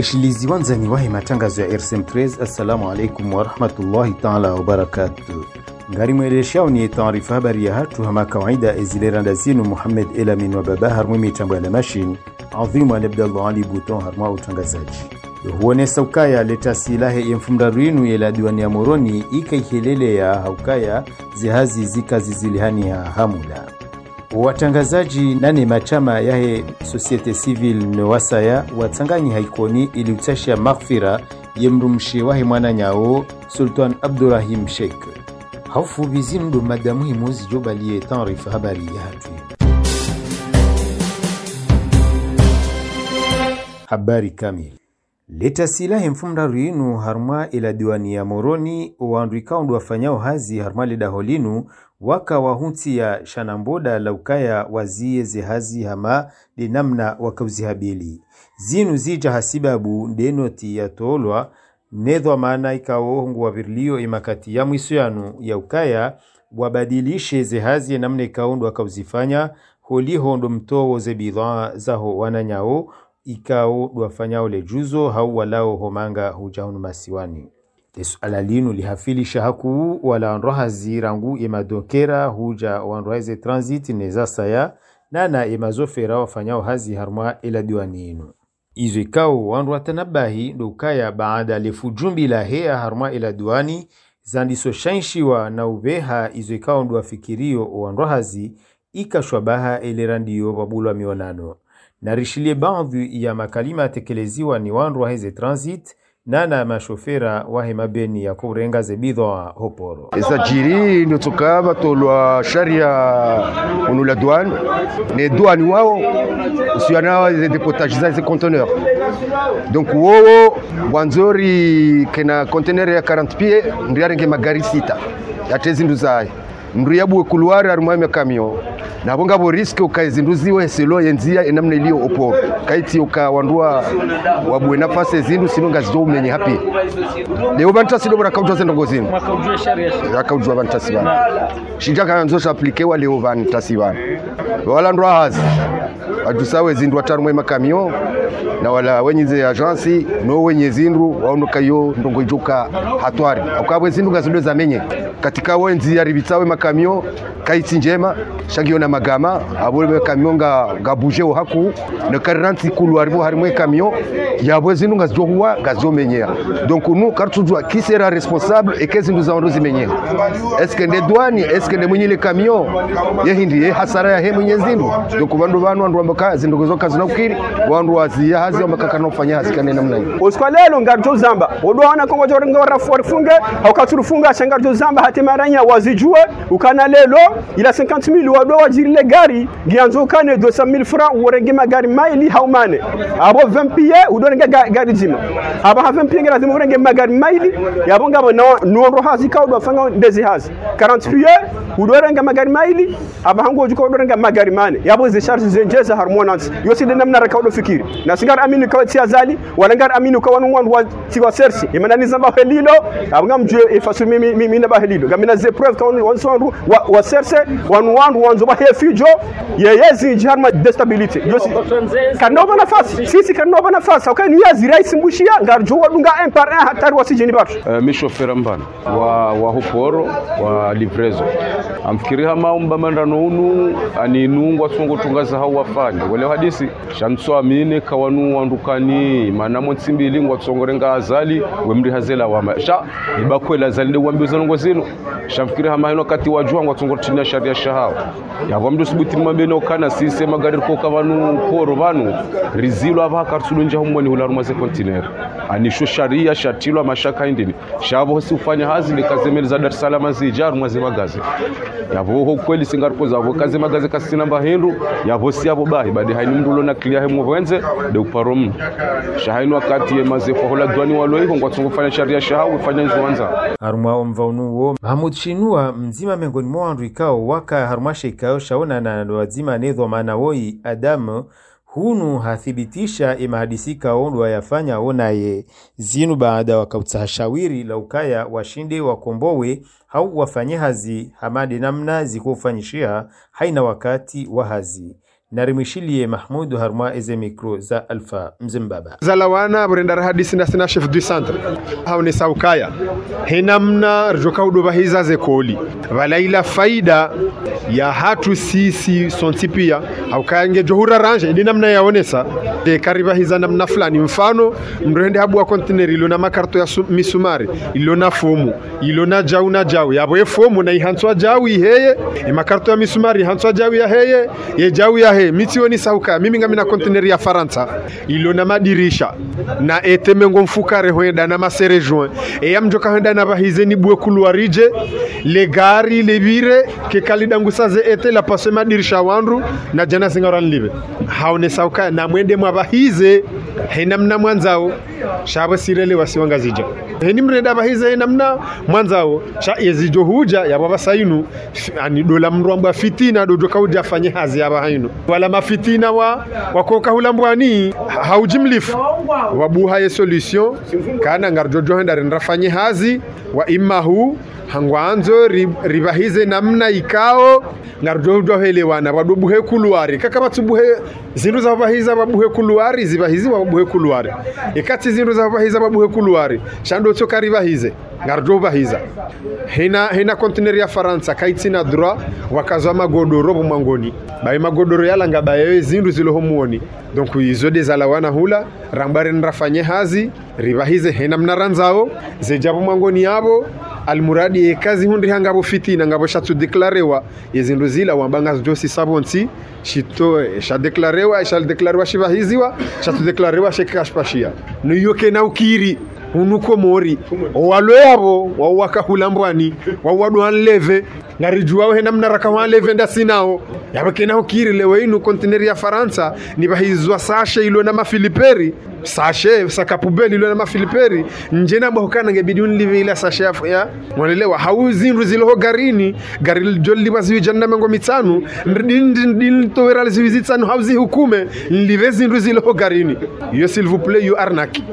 Waishilizi wanzani wahi matangazo ya RSM13. Assalamu alaikum wa rahmatullahi ta'ala wa barakatuh. Ngari mweleshao ni taarifa habari ya hatu hama kawaida ezilera zinu Muhammad Elamin wa baba harmwi mitambo ya machine adhimu Abdallah Ali Bouton harmwa utangazaji. Huone saukaya leta silahe yemfumdarinu yela diwani ya Moroni ikaihelele ya haukaya zihazi zikazi zilihani ya hamula. Watangazaji nane machama yahe societe civil nwasaya watanganyi haikoni ili utashia maghfira yemrumshi wahe mwana nyao Sultan Abdurrahim Sheikh. Haufu bizindu madamu himuzi jobaliye taarifa habari ya hatu. Habari kamili. Leta silahe mfumdarinu harma ila diwani ya Moroni waandrikaundu wafanyao hazi harma leda holinu waka wahunti ya shanamboda laukaya wazie zehazi hama di namna wakauzihabili. Zinu zija hasibabu denoti ya toolwa nedhwa maana ikao hungu wavirlio imakati ya mwisuyanu ya ukaya wabadilishe zehazi namna ikaundu wakauzifanya holi hondo mtowo zebidhaa zaho wananyao ikao wafanyao lejuzo hau walao homanga hujahunu masiwani. Lesu alalinu lihafili shahaku wala anroha zirangu imadokera huja wanroheze transit neza saya nana imazofera wafanyao hazi harma ila diwani inu. Izo ikao wanroha tanabahi ndukaya baada lefujumbi la hea harma ila diwani zandiso shanshiwa na ubeha izo ikao nduwafikirio wanrohazi ikashwabaha elerandiyo wabulwa mionano. Narishilie baadhi ya makalima tekeleziwa ni wanroheze transit nana mashofera wahe mabeni ya kurenga zebidwa hoporo. Jiri ndio tukaba tolwa sharia unula douane ne douane wao usianawa ze depotagiza ze conteneur. Donc wao wanzori kena conteneur ya 40 pieds ndiarenge magari sita ya tezindu zaye ndriyabu couloir arumwe camion na bonga bo riske ukazinduziwe selo yenzia enamna ilio oporo kaiti ukawandua wabwe nafasi zindu sinonga zizo umenye hapi leo bantasi do brakaujo zendo ngozini makaujo sharia yakaujo bantasi bana shinjaka nzo aplikewa leo bantasi bana wala ndo hazi adusawe zindu atarumwe makamion na wala wenyize agency no wenye zindu waonoka yo ndongo ijuka hatwari akabwe zindu gazido zamenye katika wenzi ya ribitawe makamio kaiti njema shagiona magama abole camion ga bouger o haku ne 40 couloir bo harimwe camion yabwe zindu gazijohuwa gazomenyea. Donc nous kartujwa qui sera responsable et qu'est-ce nous avons zimenyea. Est-ce que les douanes, est-ce que les mwenyele camion yehindi hasara ya he mwenye zindu. Donc bandu banu andu ambaka zindu gozoka zinokiri wandu wazia hazi ambaka kanofanya hazi kanena namna hiyo. Oskwalelo ngarjo zamba odwana kongo jorenga warafunge haukaturufunga shangarjo zamba hatimaranya wazijue ukana lelo ila 50,000 wado wajirile gari gianzo kane 200,000 francs urenge magari maili haumane abo 20 pieds udonenge gari zima aba 20 pieds lazima urenge magari maili yabonga no hazi kaudo fanga ndezi hazi 40 pieds udonenge magari maili aba hango juko udonenge magari mane yabo ze charge zenjeza harmonance yosi de namna rakaudo fikiri na singar amini kwa tiazali wala ngar amini kwa wanu wa tiwa sersi imanani zamba helilo abanga mjue ifasu mimi na bahelilo gamina ze preuve kwa wanso wa serse wanu wanzo ba hefijo yeyezi jarma destability yosi kanova nafasi sisi kanova nafasi okay ni yazira isimbushia ngarjo wadunga un par un hatari wasijini batu mishofera mbana wa hoporo wa livrezo amfikiri hama umbamandano unu aninungwa songo tungaza hau wafanya wale hadisi shanso amine kawanu wandukani manamo tsimbili ngwa tsongorenga azali wemri hazela wa sha ibakwela zalinde wambizo ngo zino shamfikiri hama hino kati wajua ngwa tsongor chini sharia shahao yavo mdu subuti mambeno kana sise magari ko kavanu poro vanu rizilo abaka tsulunja humoni hularumaze container anisho sharia shatilo mashaka indini shavo sifanya hazi likazemeli za Dar es Salaam zijaru mwaze magazi yavo ho kweli singarpo zavo kaze magazi kasina mbahindu yavo si abo bahi badi haini mdulo na clear hemu wenze de uparom shahainu wakati ye mazefu hola dwani waloiho ngwa tsongofanya sharia shahao ufanya nzuanza haruma omvaunuwo Mahmud Shinua mzima mengoni mwandu ikao waka harumashe ikao shaona na wazima nedho maana woi Adamu hunu hathibitisha imahadisika ondwa yafanya onaye zinu baada wakautahashawiri la ukaya washinde wakombowe hau wafanye hazi hamadi namna zikufanyishia haina wakati wa hazi narimwishilie Mahmud harma eze mikro za Alfa Mzimbaba. Zalawana burenda hadisi na sina chef du centre haone saukaya henamna rjoka udoba hiza zekoli walaila faida ya hatu sisi sontipia au kaange johura range ni namna yaonesa de kariba hiza namna fulani mfano mrende habu wa container ilo na makarto ya misumari ilo na fomu ilo na jau yabo fomu na ihanswa jau iheye makarto ya misumari ihanswa jau ya heye ye jau ya he mitioni sauka mimi ngami na container ya Faransa ilo na madirisha na etemengo mfukare hoenda na masere joint e yamjoka hoenda na bahize ni bwe kuluarije le gari le bire ke kalidangu saze ete la passe madirisha wandu na jana singaran libe haone sauka na mwende mwabahize henamna mwanzao shaba sirele wasiwanga zija heni mrenda bahize henamna mwanzao sha yezijo huja ya baba sainu ani dola mromba fitina dojo kauja afanye hazi ya bahainu wala mafitina wakoka hulambwani haujimlifu wabuha ye solution kana ngarjojo henda rafanye hazi wa imahu hangwanzo ribahize namna ikao ngarjojo helewana wadubuhe kuluari kaka batubuhe zindu za bahiza babuhe kuluari zibahizi wabuhe kuluari ikati zindu za bahiza babuhe kuluari shando toka ribahize ngarjo bahiza hena container ya Faransa kaitina droit wakazwa magodoro bomangoni bae magodoro yala ngabaye zindu zilohomuoni donc izo dezalawana hula rambare nrafanye hazi ribahize hena mnaranzao zejabo mangoni yabo almuradi ekazi hundi hangabo fitina ngabo shatu deklarewa yezindu zila wambanga josi sabonti shito sha deklarewa shibahiziwa shatu deklarewa shekashpashia no yoke na ukiri unuko mori walo yabo wawaka hulambwani wawadwan leve ngarijua hena mnaraka wa leve ndasinao yabakena ukiri lewe inu container ya Faransa ni bahizwa sashe ilo na mafiliperi sashe sakapubeli ilo na mafiliperi njena bahokana ngebidi unlive ila sashe ya wanelewa hauzinru ziloho garini gari jolli bazi janna mengo mitanu ndin toweral zizitsanu hauzi hukume nlive zinru ziloho garini yo s'il vous plaît you arnaque.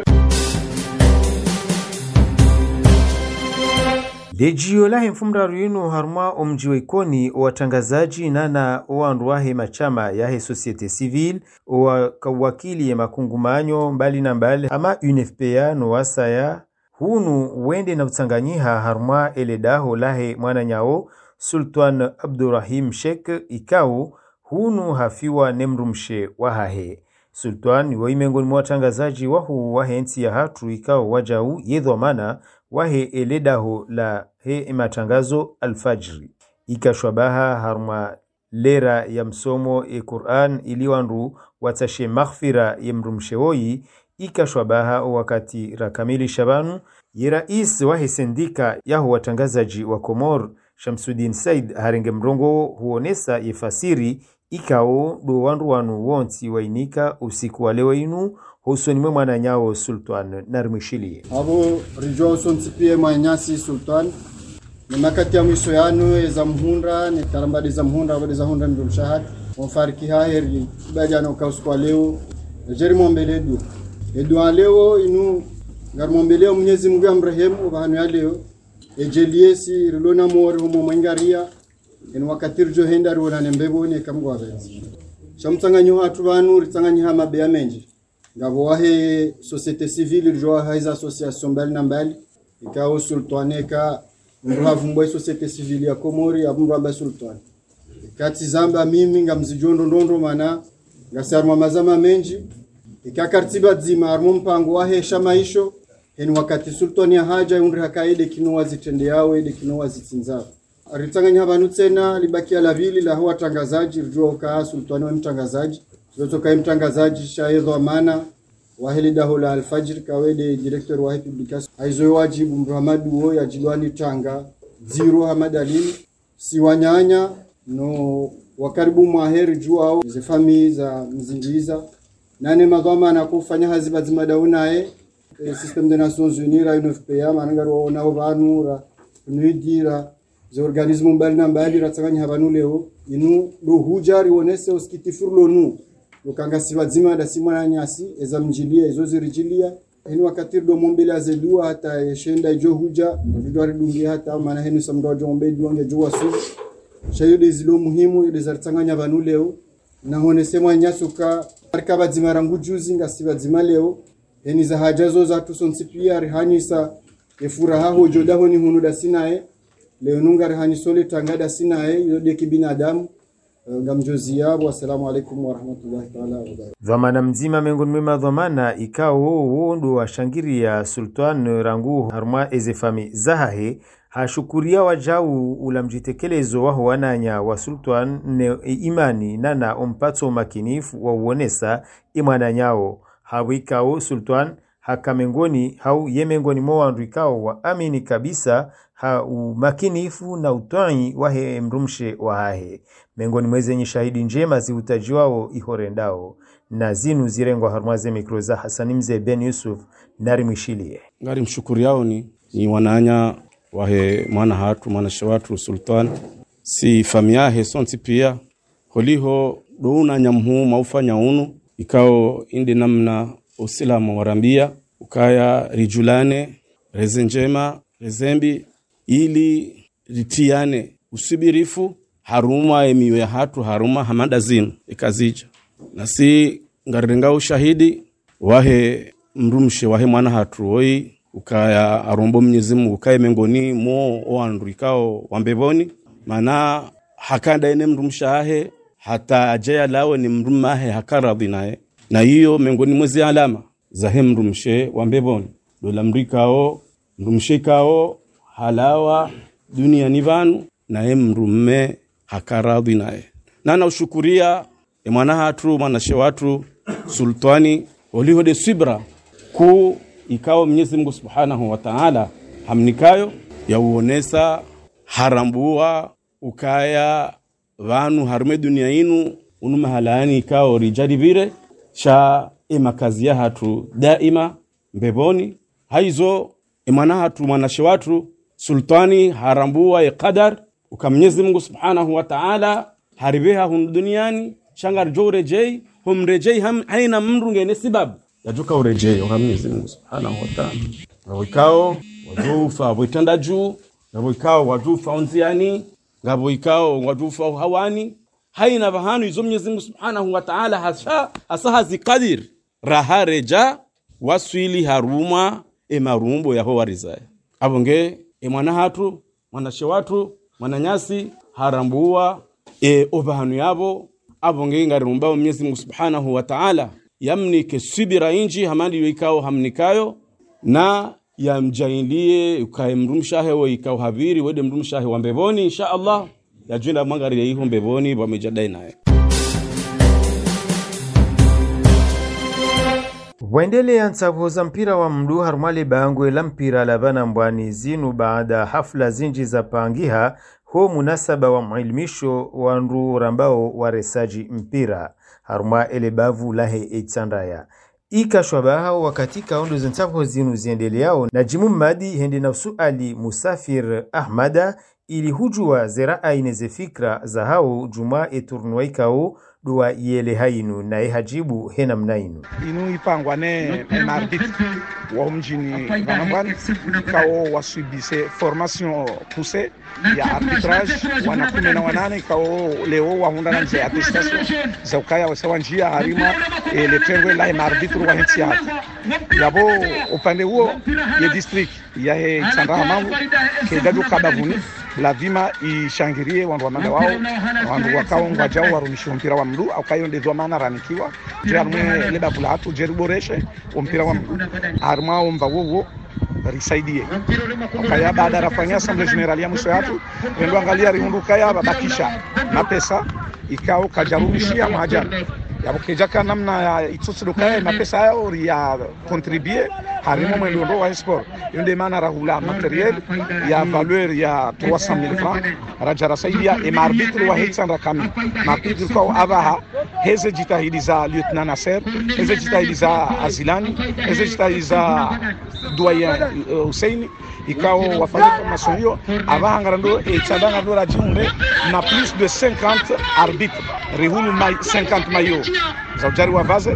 Lejio lahe mfumra ruinu harma omjiwa ikoni watangazaji nana oanruahe machama yahe societe civile wakawakili ya makungumanyo mbali na mbali ama UNFPA no wasaya hunu wende na utanganyiha harma eledaho lahe mwana nyao Sultan Abdurrahim Sheikh ikao hunu hafiwa nemrumshe wahahe. Sultan waimengoni mwatangazaji wahu wahe nti ya hatu ikao wajau yedhomana wahe eledaho la he matangazo alfajri ikashwabaha harma lera ya msomo e Qur'an iliwanru watashe maghfira ya mrumshewoyi ikashwabaha wakati rakamili Shabanu ye rais wahe sendika yahu watangazaji wa Komor Shamsuddin Said harenge mrongo huonesa yefasiri ikao do wanru wanu wonti wainika usiku wa leo inu husoni mwe mwana nyao Sultan narimwishilie abo rijo sontipie mwanyasi Sultan ni makati ya mwiso yanu za mhunda ni karambadi za mhunda abadi za hunda ndio mshahad wafariki haheri bajana ukausiku wa leo jeri mombeledu edwa leo inu ngar mombeleo Mwenyezi Mungu amrehemu bahanu ya leo ejeliesi rilona mori homo mwengaria en wakati rijo henda riona nembebo ne kamgwa bezi shamtsanganyo hatu banu ritsanganyiha mabe menji ngabo wahe societe civile rijo haiza association mbali na mbali ikao Sultaneka mruhavumbwe societe civile ya Komori abumramba Sultan kati zamba mimi ngamzijondo ndondo mana ngasarma mazama menji ikakartiba dzima armo mpango wahe shamaisho en wakati Sultan ya haja unri hakaide kinowa zitende yawe de kinowa zitsinza aritanganya banu tena libakia la vili la huwa tangazaji rijo ka Sultan wa mtangazaji zoto kai mtangazaji shaidho amana waheli dahola alfajr kawede director wa publication aizo wajibu Muhammadu wo ya jilwani Tanga zero hamadalini siwanyanya no wakaribu mwaheri juao ze family za mzinjiza nane magoma na kufanya haziba zimadauna system de Nations Unies ra UNFPA manangaro ona obanura nidira ze organisme mbali na mbali ratsanganya habanu leo inu do hujari onese oskitifurlo nu ukanga siwazima da simwana nyasi eza mjilia ezo zirijilia hinu wakati do mombele azedua hata yeshenda jo huja ndo ridungi hata maana hinu samdo jo mombele duange jo wasu shayo de zilo muhimu de zartanganya banu leo na honese mwanyasuka arkaba dzimarangu juzi ngasiba dzima leo eni za hajazo za tusonsipia rihanisa efuraha hojo daho ni hunuda sinae leo nunga rihanisole tangada sinae yode kibinadamu ngamjozi yabo. Assalamu alaikum warahmatullahi ta'ala wabarakatuh. Dhamana mzima miongoni mwa dhamana ikao wondo wa shangiri ya Sultan Rangu harma ezefami zahahe hashukuria wajau ulamjitekelezo wa wananya wa Sultan ne imani nana ompatso makinifu wa uonesa imwananyao hawikao Sultan hakamengoni hau yemengoni mwanduikao wa amini kabisa ha umakinifu na utwani wahe mrumshe wahahe mengoni mwezenye shahidi njema ziutajiwao ihorendao na zinu zirengwa harmaze mikroza Hasani Mzee Ben Yusuf narimwishilie ngari mshukuri yao ni wananya wahe mwana hatu mwana shawatu Sultan si famiahe sonti pia holiho douna nyamhu maufanya unu ikao indi namna usilamu warambia ukaya rijulane rezenjema rezembi ili ritiane usibirifu haruma emiwe hatu haruma hamada zinu ikazija na si ngarenga ushahidi wahe mrumshe wahe mwana hatu oi ukaya arombo Mwenyezi Mungu ukaye mengoni mo oandrikao wambeboni mana hakanda ene mrumshahe hata ajaya lawe ni mrumahe hakaradhi naye na hiyo mengoni mwezi alama za mrumshe wambeboni dola mrikao mrumshikao halawa dunia nivanu na mrumme hakaradhi naye na ushukuria mwana hatu mwana shewatu Sultani olihode sibra ku ikao Mwenyezi Mungu Subhanahu wa Ta'ala hamnikayo ya uonesa harambua ukaya vanu harume dunia inu unumahalani ikao rijadibire cha makazi ya hatu daima mbeboni haizo mwana hatu mwanashe watu Sultani harambua qadar ukamnyezi Mungu Subhanahu wa Ta'ala haribeha hun duniani shangar jorejei humrejei haina mrungene sababu yajuka urejei ukamnyezi Mungu Subhanahu wa Ta'ala ngabo ikao wajufa witanda juu ngabo ikao wajufa onziani ngabo ikao wajufa hawani haina bahanu izo Mwenyezi Mungu Subhanahu wa Ta'ala asahazi qadir rahareja waswili haruma marumbo yaho warizaya abonge mwana hatu mwanashe watu mwananyasi harambua obahanu yabo abonge ngarimba Mwenyezi Mungu Subhanahu wa Ta'ala yamnike subira inji hamandi yoikao hamnikayo na yamjailie ukae mrumshahe wa ikao habiri wede mrumshahe wa mbeboni insha Allah yajunda mangari ya iho mbeboni wamejadai naye. Waendelea nsabuza mpira wa mdu harumali bangwe la mpira la bana mbwani zinu baada hafla zinji za pangiha huo munasaba wa mailmisho wa nru rambao wa resaji mpira haruma elebavu lahe etsandaya ikashwabaha wakatika ondo zinsabu zinu ziendeleao na jimu madi hendi na suali Musafir Ahmada ili hujua zeraa ineze fikra za hao juma eturnuwaikao dua yele hainu na hajibu hena mnainu inu ipangwa ne marbit wa mjini Vanambwani kao wasubise formation poussée ya arbitrage wana 18 kao leo wahunda na nje attestation za ukaya wasawa njia harima le tengwe la marbitru wa hentia yabo upande huo ya district ya Tsandara Mangu kedadu kabavuni lazima ishangirie wandu wa manda wao wandu wakao ngwajao warumisho mpira wa mdu au kayo ndezwa maana ranikiwa jarumwe leba bulatu jeriboreshe mpira wa mdu arma omba wowo risaidie kaya baada rafanya assemblée générale ya mwisho yatu ndio angalia riunduka ya babakisha na pesa ikao kajarumishia mahajani yabokejaka namna ya itsusuduka na pesa yao ya contribuer harimo mwendo wa sport yonde maana rahula materiel ya valeur ya 300,000 francs rajara saidia emarbitre wa hitsandra kami mapidu kwa abaha heze jitahidi za lieutenant Nasser heze jitahidi za Azilani heze jitahidi za doyen Hussein ikao wafanya formation hiyo abahanga ndo echadanga ndo rajumbe na plus de 50 arbitres rehulu 50 mayo za ujari wa vaze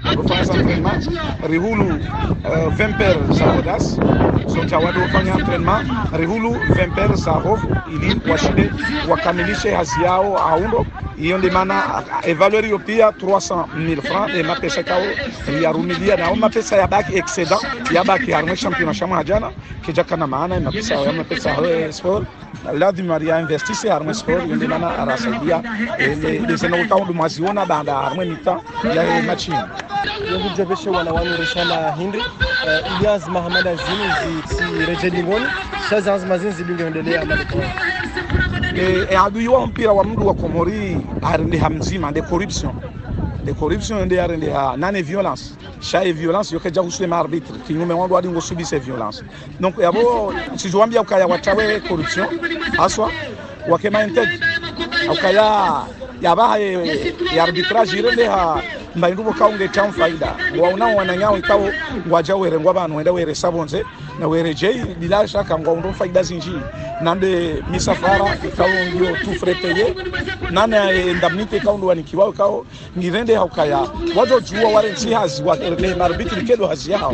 wafanya entraînement rihulu 20 paires za bodas so tawado wafanya entraînement rihulu 20 paires za hofu ili washinde wakamilishe hazi yao aundo. Hiyo ndio maana evaluation pia 300,000 francs de mapesa kao ya rumilia na mapesa ya baki excedent ya baki harma championnat shama jana kijaka na maana mapesa ya mapesa ya sport lazima Maria investisse harma sport ndio maana arasaidia les enauta maziona baada harma mita ya machine yangu jabeshe wala wanu rishala hindi Ilyas Mahamad Azini si rejelingoni shaza azmazin zilingoendelea maliko adui wa mpira wa mdu wa Komori arende hamzima de corruption ndio arende nane violence chaque violence yoke jausule ma arbitre kinyume wandu adi ngosubi se violence donc yabo sizoambia ukaya watawe corruption aswa wakema integ ukaya yaba ya arbitrage irende mbaindubo kaunge town faida waunao wananyao ikao ngwajawere ngwabanu enda were sabonze na were jei bila shaka ngwaundo faida zinji nande misafara ikao ndio tu frepeye nana indemnity kaundo wanikiwao kao ngirende haukaya wazo juwa warenti hazi wa le marbitri kedo hazi yao.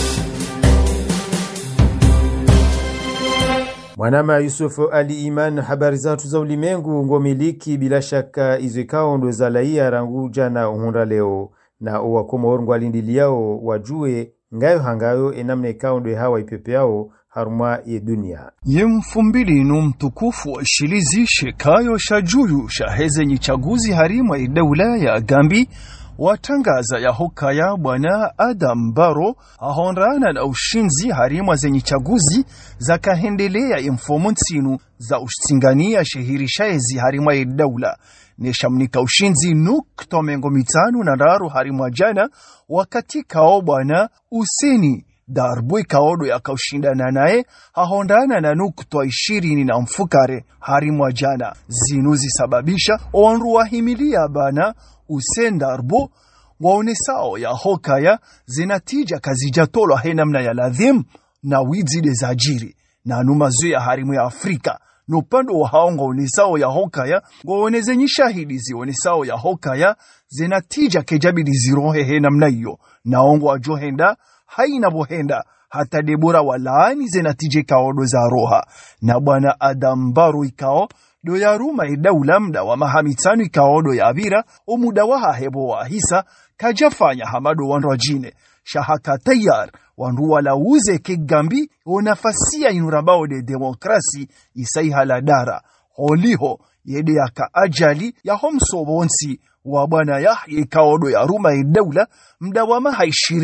Mwanama Yusuf Ali Iman, habari zatu za ulimengu ngomiliki bila shaka izikao ndo za laia ranguja na uhunda leo na uwakomo ngwalindili yao wajue ngayo hangayo enamne kao ndo hawa ipepe yao haruma ye dunia. Yemfumbili mtukufu wa shilizi shekayo shajuyu shaheze nyichaguzi harima idawla ya Gambi watangaza ya hokaya bwana Adam Barrow ahonrana na ushinzi harima zenye chaguzi za kahendelea informuntinu za usingania shehirishaezi harima ya daula neshamnika ushinzi nuktomengo mitanu na daru harima jana wakati kao bwana Useni Darbui kaodo ya kaushindana nae ahondana na nukto 20 na mfukare harima jana zinuzi sababisha onru wahimilia bana Usen Darbo waonesao ya hokaya zinatija kazijatolwa henamna ya ladhim na wizide za ajiri na numazu ya harimu ya Afrika nupando wa haonga unesao ya hokaya waonezenyi shahidi zionesao ya hokaya zinatija kejabidi zirohe henamna iyo na ongo wa johenda haina bohenda hata Debora walaani zinatije kaodo za roha na bwana Adam Barrow ikao do ya ruma idaula mda wa mahamitanu ikaodo ya abira umuda wa hebo wa hisa kajafanya hamado wandu wajine shahaka tayar wandu wala uze kegambi onafasia inurabao de demokrasi isai haladara holiho yede yaka ajali ya homso bonsi wa bwana Yahya ikaodo ya ruma idaula mda wa maha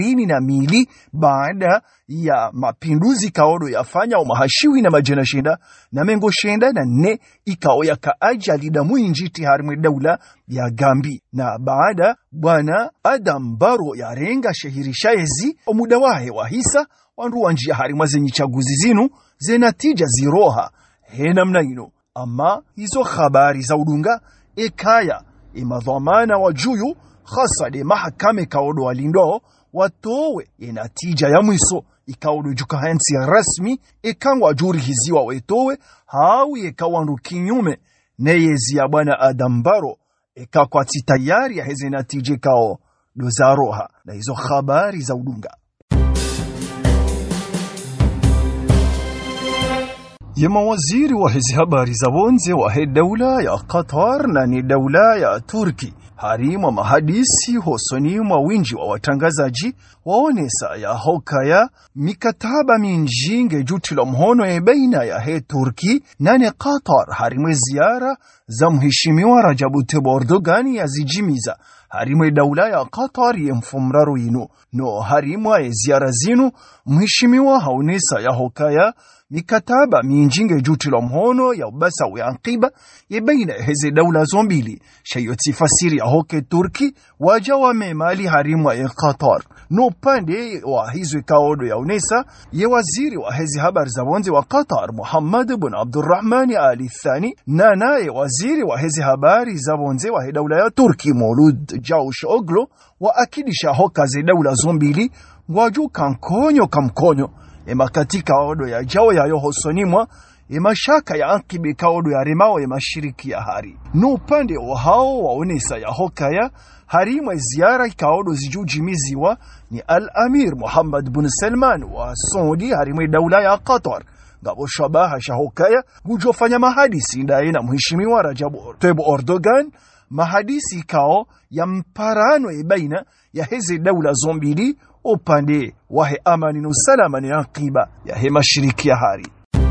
22 baada ya mapinduzi kaodo yafanya umahashiwi na majena shenda na mengo shenda na ne ikao ya kaajali da muinjiti harimu daula ya Gambi na baada bwana Adam Barrow ya renga shehirishaezi omuda wahe wa hisa wandu wanjia harimu zenye chaguzi zinu zenatija ziroha henamna ino ama hizo habari za udunga ekaya imadhamana wa juyu khasa de mahakame kaodo walindo watowe inatija ya mwiso ikaodo jukahansi rasmi ikangwa juri hiziwa wetowe hau ikawandu kinyume neyezi ya bwana Adam Barrow ikakwa titayari ya hezi natije kao dozaroha na hizo habari za udunga. Yema waziri wa hizi habari za bonze wa daula ya Qatar na ni daula ya Turki harima mahadisi hosoni mwa winji wa watangazaji waonesa ya hokaya mikataba minjinge jutilo mhono ya baina ya Turki na ni Qatar harima ziara za mheshimiwa Rajabu Tayyip Erdogan ya zijimiza harima daula ya Qatar ya mfumraru inu no harima ya ziara zinu mheshimiwa haonesa ya hokaya mikataba minjinge jutilo mhono ya ubasa wa anqiba ya baina hizi daula zombili shayoti fasiri ya hoke Turki wajawa memali harimu ya Qatar no pande wa hizo kaodo ya unesa ya waziri wa hizi habari za bonze wa Qatar Muhammad bin Abdurrahman Ali Thani na naye waziri wa hizi habari za bonze wa daula ya Turki Maulud Cavusoglu wa akidisha hoka za daula zombili waju kamkonyo ema katika odo ya jao ya yohosonimwa mashaka ya ankibe kaodo ya remao ya mashiriki ya hari. No upande wa hao waonesa ya hokaya harimwe ziara kaodo zijujimiziwa ni Al-Amir Muhammad bin Salman wa Saudi harimwe daula ya Qatar. Ngabo shabaha shahokaya gujofanya mahadisi ndaye na mheshimiwa Rajab Tayyip Erdogan mahadisi kao ya mparano baina ya hizi daula zombili upande wahe amani na usalama ni akiba ya he mashiriki ya hari.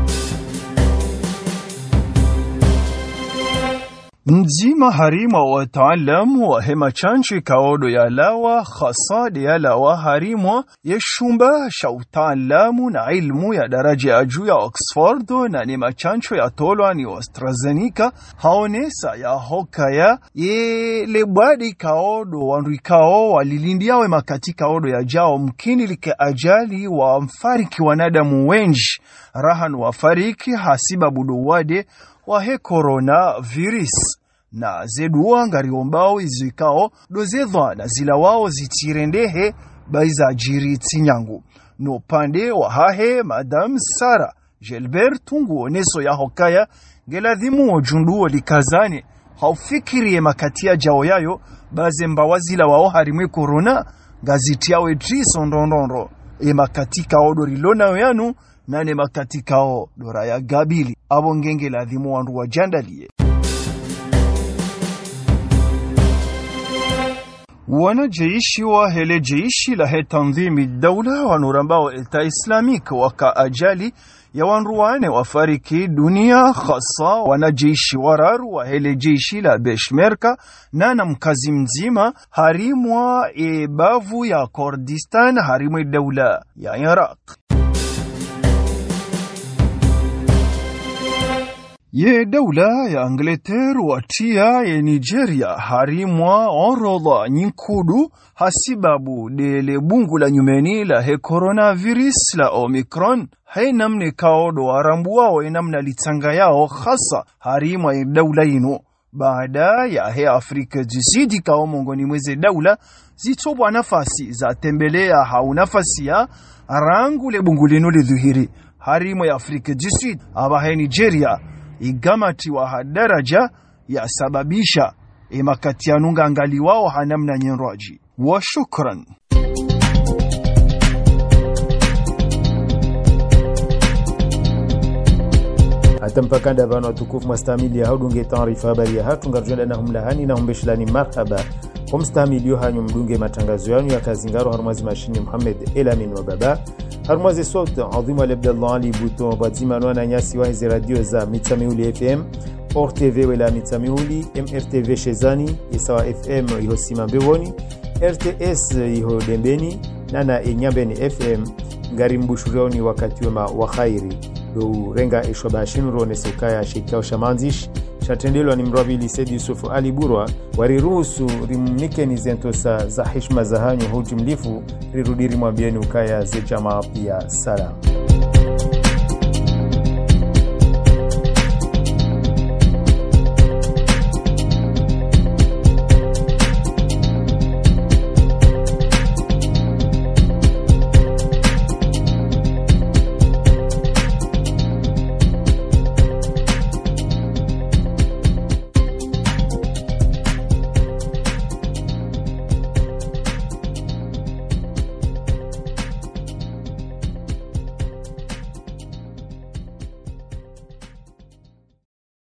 Mzima harima wa taalamu wa hema chanchi kaodo ya lawa khasade ya lawa harimwa ya shumba sha utaalamu na ilmu ya daraja ya juu ya Oxford na ni machancho ya tolwa ni AstraZeneca haonesa ya hokaya ye lebadi kaodo wanrikao walilindiawe makati kaodo ya jao mkini like ajali wa mfariki wanadamu wenji rahan wafariki hasiba buduwade wa he coronavirus na zedua ngariombao izikao dozedwa na zila wao zitirendehe baiza jiri tinyangu. No pande wa hahe Madame Sara Gelbert tungu oneso ya hokaya geladhimu ojunduo likazane haufikirie makatia jao yayo baze mbawazila wao harimwe corona gazitiawe triso ndondondro makatika odorilona yanu nane makatika o dora ya gabili abo ngenge ladhimu wandu wa jandalie. Wanajeishi wa hele jeishi la he tanzimi daula wanurambao elta islamik waka ajali ya wanruwane wafariki dunia khasa wanajeishi wararu wa hele jeishi la Beshmerka na mkazi mzima harimwa bavu ya Kurdistan harimwe daula ya Iraq. Ye daula ya Angleterre watia ya Nigeria harimwa orodha nyinkudu hasibabu dele bungu la nyumeni la he coronavirus la Omicron namne kaodo warambuwa wa namna litanga yao khasa harimwa ya daula ino baada ya he Afrika jisidi kao mongoni mweze daula zitobwa nafasi za tembelea hau nafasi ya rangu le bungu lino lidhuhiri harimwa ya Afrika jisidi aba he Nigeria igamati wa hadaraja ya sababisha makatianunga angali wao hanamna nyenroji wa shukran. Atampakanda bano watukufu mastamili ya haudunge taarifa habari ya hatu ngarjenda na humlahani na humbeshilani marhaba kumstamili yohanyu mdunge matangazo yanu ya kazingaro harumazi mashini Muhammad Elamin wa baba harumazi sauti adhimu wa Abdallah Ali Buto wadzima nwana nyasi wa hizi radio za Mitamiuli FM ORTV wela Mitamiuli MRTV Shezani Isawa FM iho Simambewoni RTS iho Dembeni nana Enyambeni FM ngarimbushurioni wakati wema wa khairi do renga ishobashin rone sukaya shikao shamanzish shatendelwa ni mrabili Said Yusuf Ali Burwa wariruhusu rimnike ni zentosa za heshima za hanyu hujumlifu rirudiri mwambieni ukaya ze jamaa pia salam.